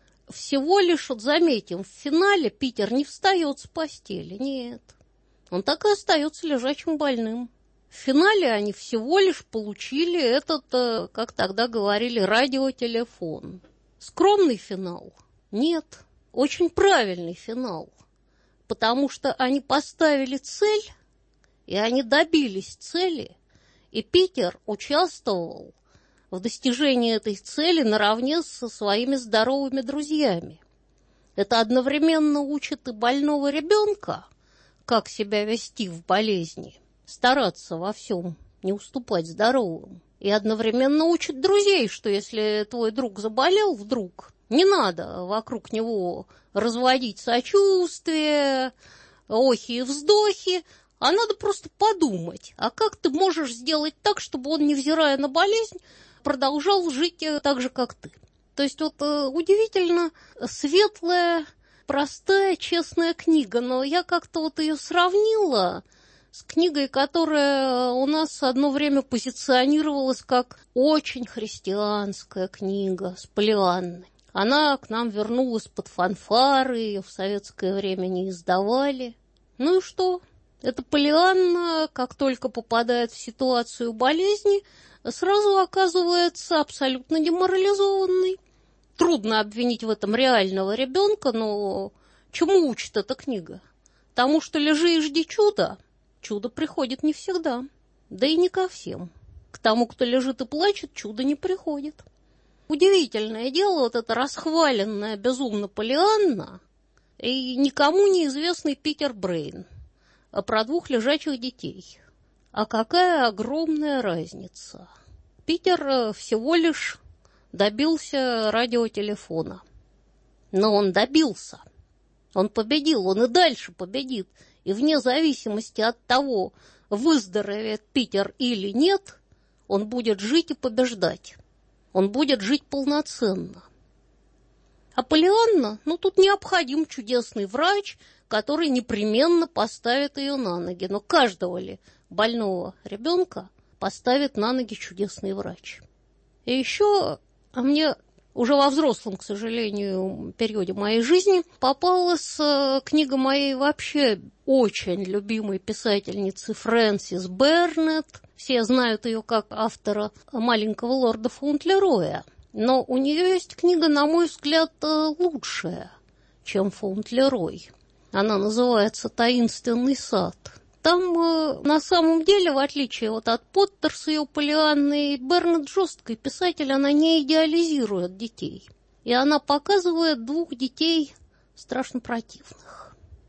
всего лишь, вот заметим, в финале Питер не встает с постели, нет, он так и остается лежачим больным. В финале они всего лишь получили этот, как тогда говорили, радиотелефон. Скромный финал? Нет, очень правильный финал, потому что они поставили цель, и они добились цели, и Питер участвовал в достижении этой цели наравне со своими здоровыми друзьями. Это одновременно учит и больного ребенка, как себя вести в болезни, стараться во всем, не уступать здоровым. И одновременно учит друзей, что если твой друг заболел вдруг, не надо вокруг него разводить сочувствие, охи и вздохи, а надо просто подумать, а как ты можешь сделать так, чтобы он, невзирая на болезнь, продолжал жить так же, как ты. То есть вот удивительно светлая, простая, честная книга, но я как-то вот ее сравнила с книгой, которая у нас одно время позиционировалась как очень христианская книга, с Полианной. Она к нам вернулась под фанфары, ее в советское время не издавали. Ну и что? Эта Полианна, как только попадает в ситуацию болезни, сразу оказывается абсолютно деморализованной. Трудно обвинить в этом реального ребенка, но чему учит эта книга? Тому, что лежи и жди чуда. Чудо приходит не всегда, да и не ко всем. К тому, кто лежит и плачет, чудо не приходит. Удивительное дело, вот эта расхваленная безумно Полианна и никому неизвестный Питер Брейн про двух лежачих детей. А какая огромная разница. Питер всего лишь добился радиотелефона. Но он добился. Он победил, он и дальше победит. И вне зависимости от того, выздоровеет Питер или нет, он будет жить и побеждать. Он будет жить полноценно. А Полианна, ну тут необходим чудесный врач, который непременно поставит ее на ноги. Но каждого ли больного ребенка поставит на ноги чудесный врач? И еще, а мне уже во взрослом, к сожалению, периоде моей жизни попалась книга моей вообще очень любимой писательницы Фрэнсис Бернет. Все знают ее как автора «Маленького лорда Фаунтлероя». Но у нее есть книга, на мой взгляд, лучшая, чем Фаунтлерой. Она называется «Таинственный сад». Там, на самом деле, в отличие вот от Поттер с ее Полианной, Бернет жесткий писатель, она не идеализирует детей. И она показывает двух детей страшно противных.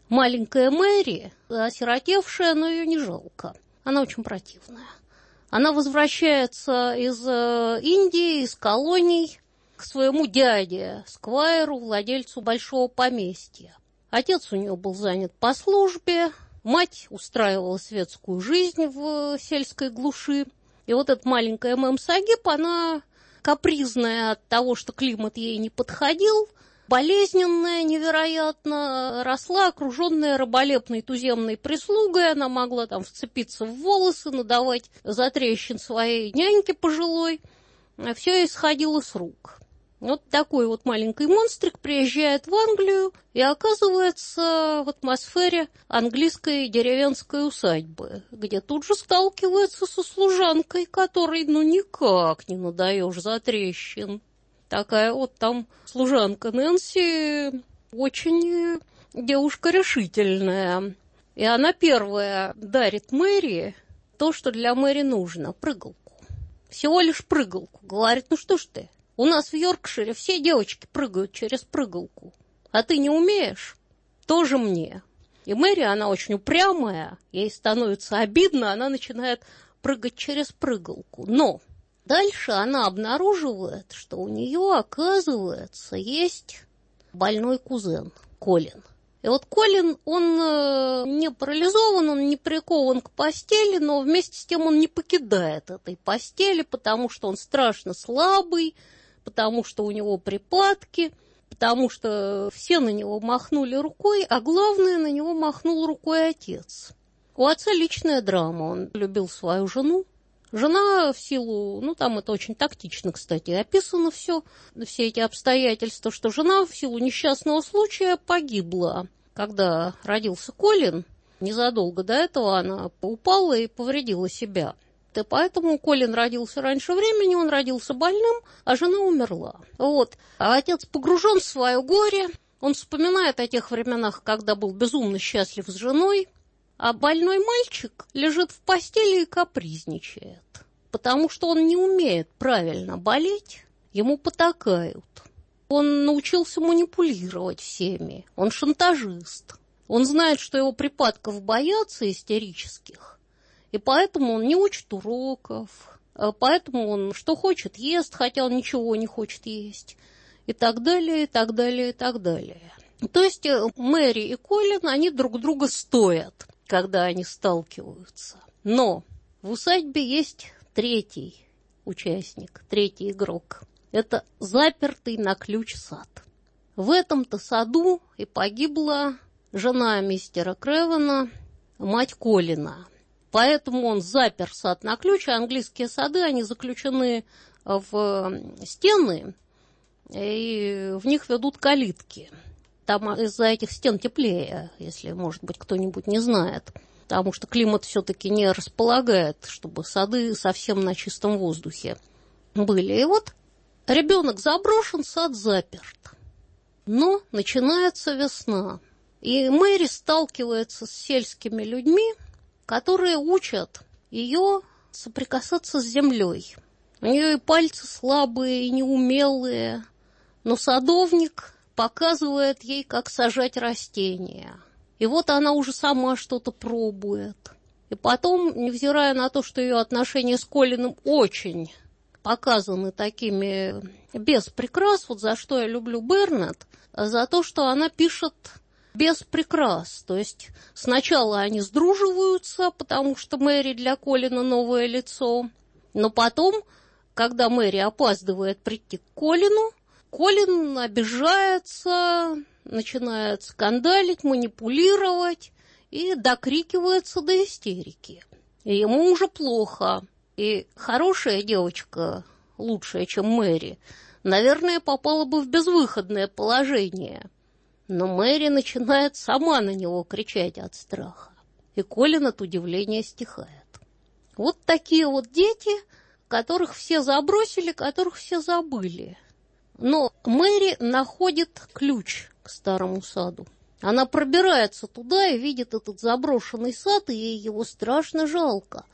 маленькая Мэри, осиротевшая, но ее не жалко. Она очень противная. Она возвращается из Индии, из колоний, к своему дяде, сквайру, владельцу большого поместья. Отец у нее был занят по службе, мать устраивала светскую жизнь в сельской глуши. И вот эта маленькая мэм Сагиб, она капризная от того, что климат ей не подходил, болезненная невероятно, росла окруженная раболепной туземной прислугой. Она могла там вцепиться в волосы, надавать затрещин своей няньке пожилой. Все исходило с рук. Вот такой вот маленький монстрик приезжает в Англию и оказывается в атмосфере английской деревенской усадьбы, где тут же сталкивается со служанкой, которой ну никак не надаешь затрещин. Такая вот там служанка Нэнси, очень девушка решительная. И она первая дарит Мэри то, что для Мэри нужно – прыгалку. Всего лишь прыгалку. Говорит, ну что ж ты, у нас в Йоркшире все девочки прыгают через прыгалку. А ты не умеешь? Тоже мне. И Мэри, она очень упрямая, ей становится обидно, она начинает прыгать через прыгалку. Но дальше она обнаруживает, что у нее, оказывается, есть больной кузен Колин. И вот Колин, он не парализован, он не прикован к постели, но вместе с тем он не покидает этой постели, потому что он страшно слабый, потому что у него припадки, потому что все на него махнули рукой, а главное, на него махнул рукой отец. У отца личная драма, он любил свою жену. Жена в силу, ну там это очень тактично, кстати, описано все, все эти обстоятельства, что жена в силу несчастного случая погибла. Когда родился Колин, незадолго до этого она упала и повредила себя. И поэтому Колин родился раньше времени, он родился больным, а жена умерла. Вот. А отец погружен в свое горе, он вспоминает о тех временах, когда был безумно счастлив с женой, а больной мальчик лежит в постели и капризничает, потому что он не умеет правильно болеть, ему потакают. Он научился манипулировать всеми, он шантажист. Он знает, что его припадков боятся истерических, и поэтому он не учит уроков, поэтому он что хочет ест, хотя он ничего не хочет есть, и так далее, и так далее, и так далее. То есть Мэри и Колин, они друг друга стоят, когда они сталкиваются. Но в усадьбе есть третий участник, третий игрок. Это запертый на ключ сад. В этом-то саду и погибла жена мистера Кревена, мать Колина. Поэтому он запер сад на ключ, а английские сады, они заключены в стены, и в них ведут калитки. Там из-за этих стен теплее, если, может быть, кто-нибудь не знает, потому что климат все-таки не располагает, чтобы сады совсем на чистом воздухе были. И вот ребенок заброшен, сад заперт. Но начинается весна, и Мэри сталкивается с сельскими людьми, которые учат ее соприкасаться с землей. У нее и пальцы слабые, и неумелые, но садовник показывает ей, как сажать растения. И вот она уже сама что-то пробует. И потом, невзирая на то, что ее отношения с Колином очень показаны такими без прикрас, вот за что я люблю Бернет, за то, что она пишет без прикрас. То есть сначала они сдруживаются, потому что Мэри для Колина новое лицо, но потом, когда Мэри опаздывает прийти к Колину, Колин обижается, начинает скандалить, манипулировать и докрикивается до истерики. И ему уже плохо. И хорошая девочка, лучшая, чем Мэри, наверное, попала бы в безвыходное положение. Но Мэри начинает сама на него кричать от страха. И Колин от удивления стихает. Вот такие вот дети, которых все забросили, которых все забыли. Но Мэри находит ключ к старому саду. Она пробирается туда и видит этот заброшенный сад, и ей его страшно жалко.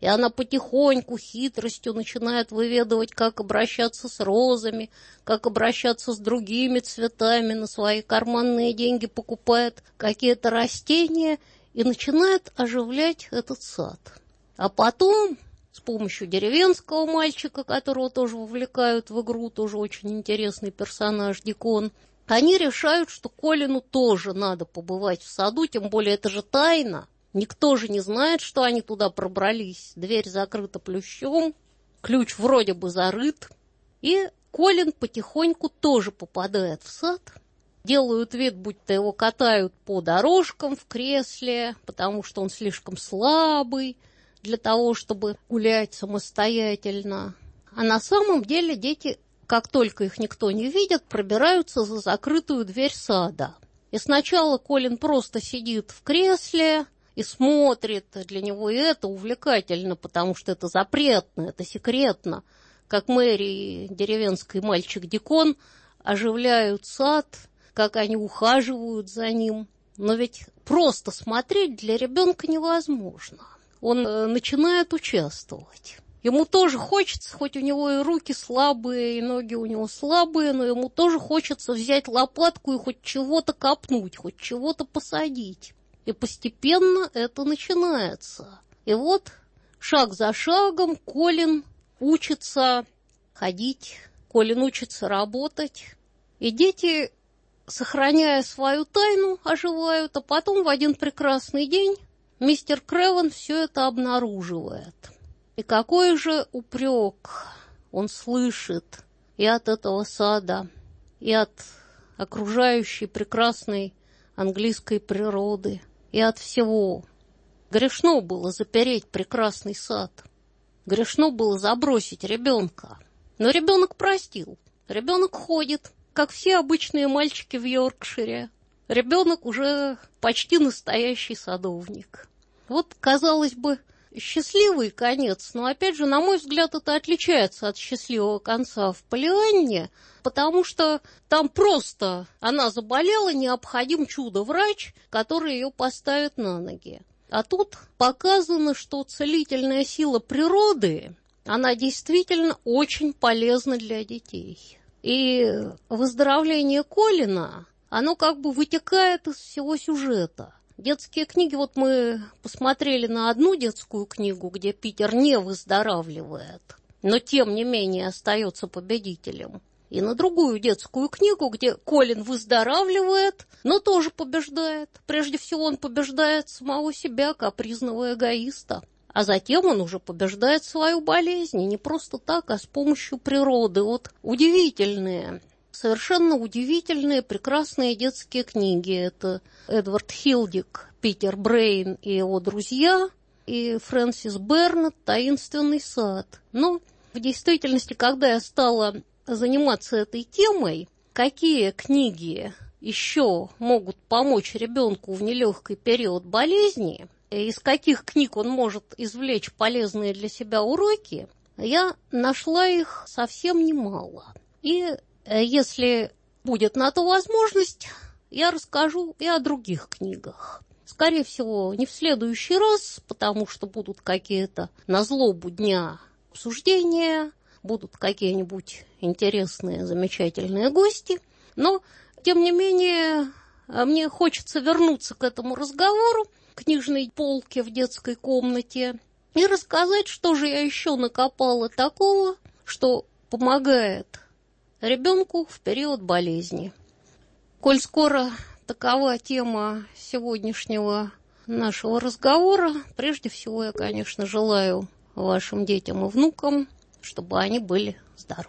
И она потихоньку, хитростью начинает выведывать, как обращаться с розами, как обращаться с другими цветами, на свои карманные деньги покупает какие-то растения и начинает оживлять этот сад. А потом с помощью деревенского мальчика, которого тоже вовлекают в игру, тоже очень интересный персонаж Дикон, они решают, что Колину тоже надо побывать в саду, тем более это же тайна. Никто же не знает, что они туда пробрались. Дверь закрыта плющом, ключ вроде бы зарыт. И Колин потихоньку тоже попадает в сад. Делают вид, будто его катают по дорожкам в кресле, потому что он слишком слабый для того, чтобы гулять самостоятельно. А на самом деле дети, как только их никто не видит, пробираются за закрытую дверь сада. И сначала Колин просто сидит в кресле и смотрит. Для него и это увлекательно, потому что это запретно, это секретно. Как Мэри и деревенский мальчик Дикон оживляют сад, как они ухаживают за ним. Но ведь просто смотреть для ребенка невозможно. Он э, начинает участвовать. Ему тоже хочется, хоть у него и руки слабые, и ноги у него слабые, но ему тоже хочется взять лопатку и хоть чего-то копнуть, хоть чего-то посадить. И постепенно это начинается. И вот шаг за шагом Колин учится ходить, Колин учится работать. И дети, сохраняя свою тайну, оживают, а потом в один прекрасный день мистер Кревен все это обнаруживает. И какой же упрек он слышит и от этого сада, и от окружающей прекрасной английской природы, и от всего. Грешно было запереть прекрасный сад. Грешно было забросить ребенка. Но ребенок простил. Ребенок ходит, как все обычные мальчики в Йоркшире. Ребенок уже почти настоящий садовник. Вот, казалось бы, счастливый конец, но, опять же, на мой взгляд, это отличается от счастливого конца в Полианне, потому что там просто она заболела, необходим чудо-врач, который ее поставит на ноги. А тут показано, что целительная сила природы, она действительно очень полезна для детей. И выздоровление Колина, оно как бы вытекает из всего сюжета. Детские книги, вот мы посмотрели на одну детскую книгу, где Питер не выздоравливает, но тем не менее остается победителем. И на другую детскую книгу, где Колин выздоравливает, но тоже побеждает. Прежде всего он побеждает самого себя, капризного эгоиста. А затем он уже побеждает свою болезнь, и не просто так, а с помощью природы. Вот удивительные, совершенно удивительные, прекрасные детские книги. Это Эдвард Хилдик, Питер Брейн и его друзья, и Фрэнсис Бернет «Таинственный сад». Но в действительности, когда я стала заниматься этой темой, какие книги еще могут помочь ребенку в нелегкий период болезни, из каких книг он может извлечь полезные для себя уроки, я нашла их совсем немало. И если будет на то возможность, я расскажу и о других книгах. Скорее всего, не в следующий раз, потому что будут какие-то на злобу дня обсуждения, будут какие-нибудь интересные, замечательные гости. Но, тем не менее, мне хочется вернуться к этому разговору, к книжной полке в детской комнате, и рассказать, что же я еще накопала такого, что помогает ребенку в период болезни. Коль скоро такова тема сегодняшнего нашего разговора, прежде всего я, конечно, желаю вашим детям и внукам, чтобы они были здоровы.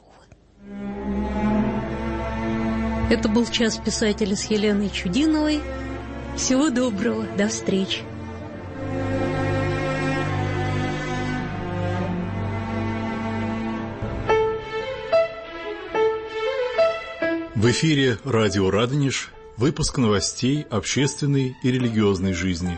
Это был «Час писателя» с Еленой Чудиновой. Всего доброго, до встречи. В эфире радио «Радонеж», выпуск новостей общественной и религиозной жизни.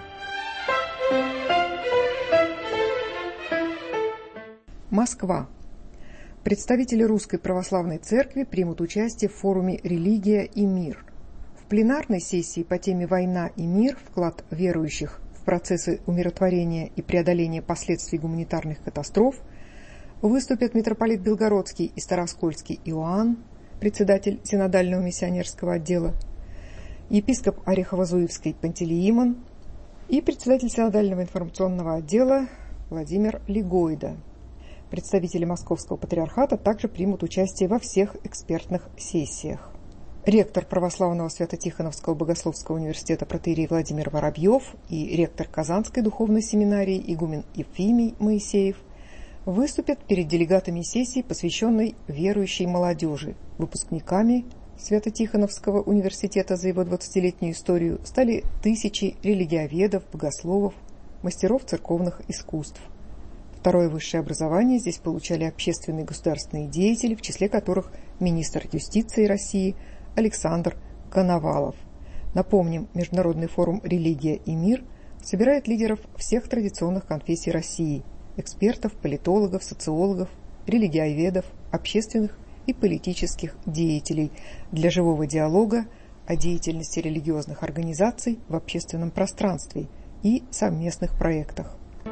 Москва. Представители Русской Православной Церкви примут участие в форуме «Религия и мир». В пленарной сессии по теме «Война и мир. Вклад верующих в процессы умиротворения и преодоления последствий гуманитарных катастроф выступят митрополит Белгородский и Староскольский Иоанн, председатель синодального миссионерского отдела, епископ Орехово-Зуевский Пантелеимон и председатель синодального информационного отдела Владимир Лигойда. Представители Московского патриархата также примут участие во всех экспертных сессиях. Ректор Православного Свято-Тихоновского богословского университета протоиерей Владимир Воробьев и ректор Казанской духовной семинарии игумен Ефимий Моисеев выступят перед делегатами сессии, посвященной верующей молодежи. Выпускниками Свято-Тихоновского университета за его двадцатилетнюю историю стали тысячи религиоведов, богословов, мастеров церковных искусств. Второе высшее образование здесь получали общественные и государственные деятели, в числе которых министр юстиции России Александр Коновалов. Напомним, Международный форум «Религия и мир» собирает лидеров всех традиционных конфессий России – экспертов, политологов, социологов, религиоведов, общественных и политических деятелей для живого диалога о деятельности религиозных организаций в общественном пространстве и совместных проектах.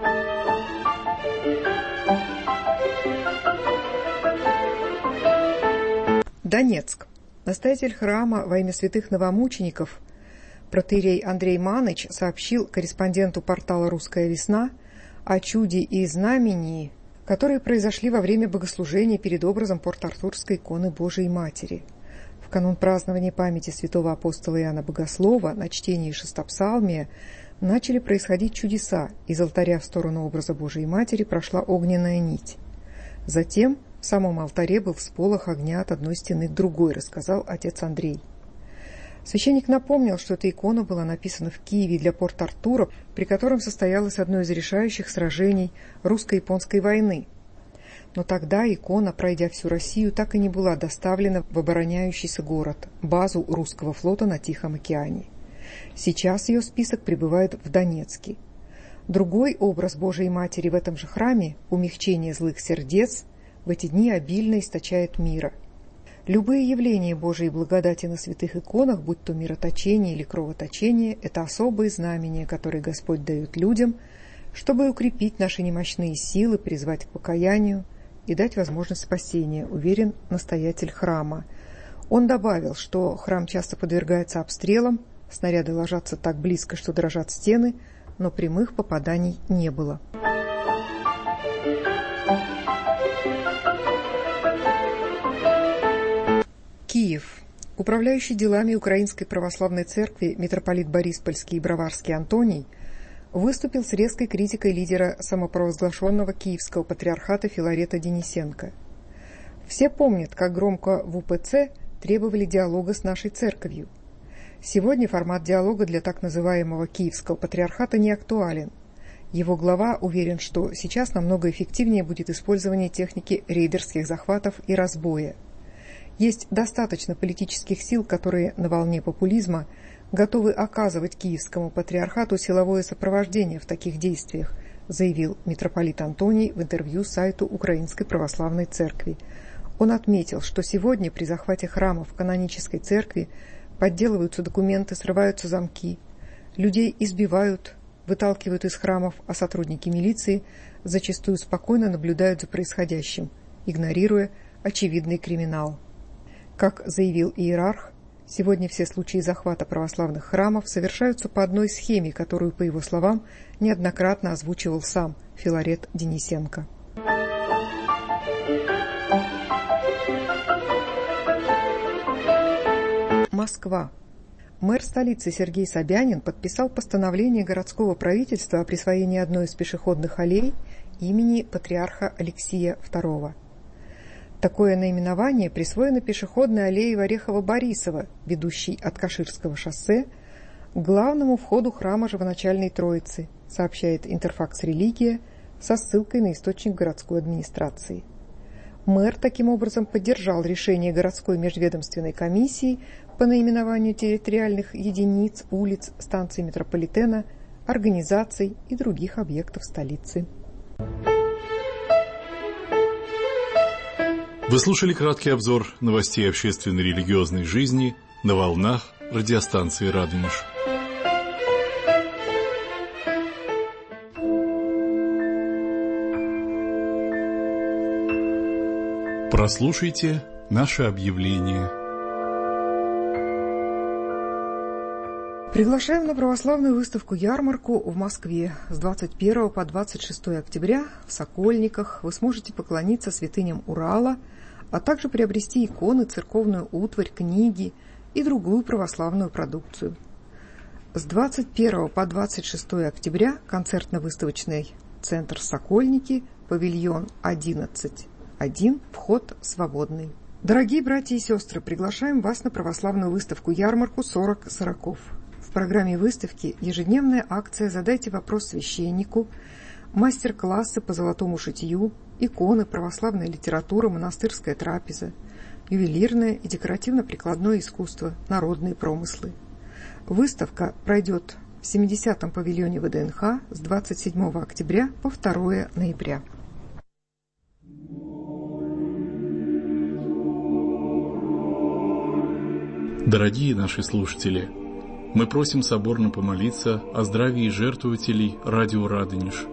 Донецк. Настоятель храма во имя святых новомучеников протоиерей Андрей Маныч сообщил корреспонденту портала «Русская весна» о чуде и знамении, которые произошли во время богослужения перед образом Порт-Артурской иконы Божией Матери. В канун празднования памяти святого апостола Иоанна Богослова на чтении шестопсалмия начали происходить чудеса. Из алтаря в сторону образа Божией Матери прошла огненная нить. Затем в самом алтаре был всполох огня от одной стены к другой, рассказал отец Андрей. Священник напомнил, что эта икона была написана в Киеве для Порт-Артура, при котором состоялось одно из решающих сражений русско-японской войны. Но тогда икона, пройдя всю Россию, так и не была доставлена в обороняющийся город, базу русского флота на Тихом океане. Сейчас ее список пребывает в Донецке. Другой образ Божией Матери в этом же храме, умягчение злых сердец, в эти дни обильно источает мира. Любые явления Божией благодати на святых иконах, будь то мироточение или кровоточение, это особые знамения, которые Господь дает людям, чтобы укрепить наши немощные силы, призвать к покаянию и дать возможность спасения, уверен настоятель храма. Он добавил, что храм часто подвергается обстрелам, снаряды ложатся так близко, что дрожат стены, но прямых попаданий не было. Киев. Управляющий делами Украинской Православной Церкви митрополит Бориспольский и Броварский Антоний выступил с резкой критикой лидера самопровозглашенного Киевского патриархата Филарета Денисенко. Все помнят, как громко в УПЦ требовали диалога с нашей церковью. Сегодня формат диалога для так называемого Киевского патриархата не актуален. Его глава уверен, что сейчас намного эффективнее будет использование техники рейдерских захватов и разбоя. Есть достаточно политических сил, которые на волне популизма готовы оказывать Киевскому патриархату силовое сопровождение в таких действиях, заявил митрополит Антоний в интервью сайту Украинской Православной Церкви. Он отметил, что сегодня при захвате храмов канонической церкви подделываются документы, срываются замки, людей избивают, выталкивают из храмов, а сотрудники милиции зачастую спокойно наблюдают за происходящим, игнорируя очевидный криминал. Как заявил иерарх, сегодня все случаи захвата православных храмов совершаются по одной схеме, которую, по его словам, неоднократно озвучивал сам Филарет Денисенко. Москва. Мэр столицы Сергей Собянин подписал постановление городского правительства о присвоении одной из пешеходных аллей имени патриарха Алексия второго. Такое наименование присвоено пешеходной аллее Орехово-Борисово, ведущей от Каширского шоссе к главному входу храма Живоначальной Троицы, сообщает Интерфакс Религия со ссылкой на источник городской администрации. Мэр таким образом поддержал решение городской межведомственной комиссии по наименованию территориальных единиц, улиц, станций метрополитена, организаций и других объектов столицы. Вы слушали краткий обзор новостей общественной и религиозной жизни на волнах радиостанции «Радонеж». Прослушайте наше объявление. Приглашаем на православную выставку-ярмарку в Москве с двадцать первого по двадцать шестое октября в Сокольниках. Вы сможете поклониться святыням Урала, а также приобрести иконы, церковную утварь, книги и другую православную продукцию. С двадцать первого по двадцать шестое октября концертно-выставочный центр «Сокольники», павильон одиннадцать один, вход свободный. Дорогие братья и сестры, приглашаем вас на православную выставку-ярмарку сорок сороков. В программе выставки ежедневная акция «Задайте вопрос священнику», мастер-классы по золотому шитью, иконы, православная литература, монастырская трапеза, ювелирное и декоративно-прикладное искусство, народные промыслы. Выставка пройдет в семидесятом павильоне ВДНХ с двадцать седьмого октября по второе ноября. Дорогие наши слушатели, мы просим соборно помолиться о здравии жертвователей радио «Радонеж».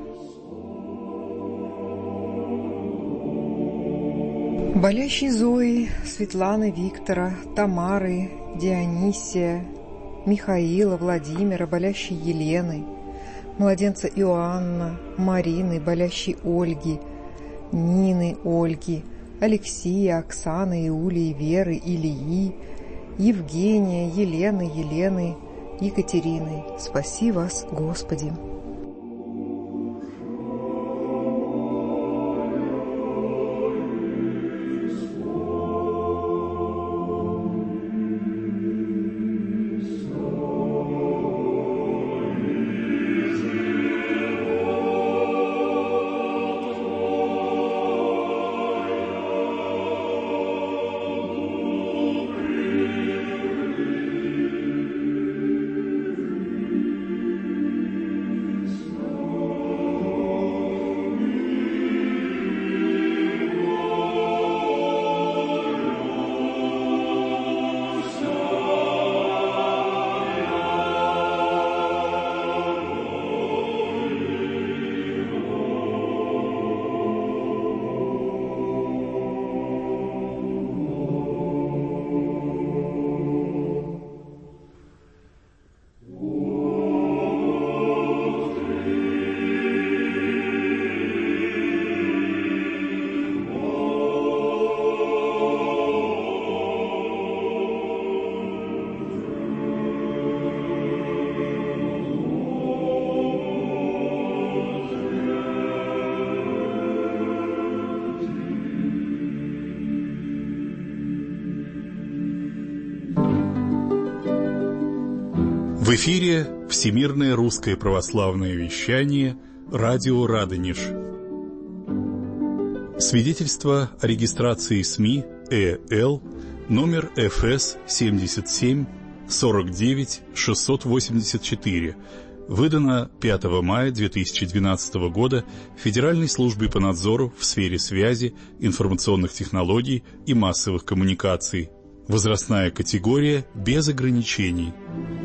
Болящей Зои, Светланы, Виктора, Тамары, Дионисия, Михаила, Владимира, болящей Елены, младенца Иоанна, Марины, болящей Ольги, Нины, Ольги, Алексея, Оксаны, Иулии, Веры, Ильи, Евгения, Елены, Елены, Екатерины. Спаси вас, Господи! В эфире Всемирное русское православное вещание, радио «Радонеж». Свидетельство о регистрации СМИ ЭЛ номер эф эс семьдесят семь сорок девять шестьсот восемьдесят четыре, выдано пятого мая две тысячи двенадцатого года Федеральной службой по надзору в сфере связи, информационных технологий и массовых коммуникаций. Возрастная категория без ограничений.